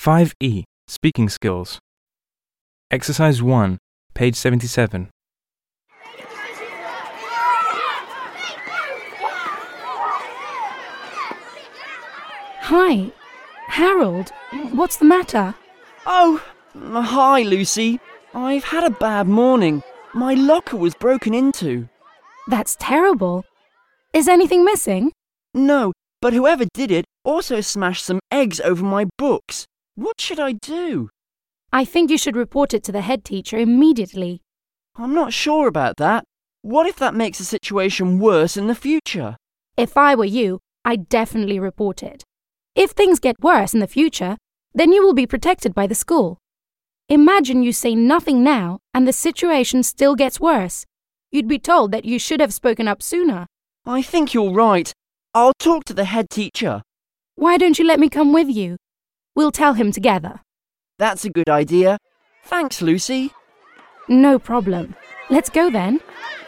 5E, Speaking Skills. Exercise 1, page 77. Hi. Harold, what's the matter? Oh, hi, Lucy. I've had a bad morning. My locker was broken into. That's terrible. Is anything missing? No, but whoever did it also smashed some eggs over my books. What should I do? I think you should report it to the head teacher immediately. I'm not sure about that. What if that makes the situation worse in the future? If I were you, I'd definitely report it. If things get worse in the future, then you will be protected by the school. Imagine you say nothing now and the situation still gets worse. You'd be told that you should have spoken up sooner. I think you're right. I'll talk to the head teacher. Why don't you let me come with you? We'll tell him together. That's a good idea. Thanks, Lucy. No problem. Let's go then.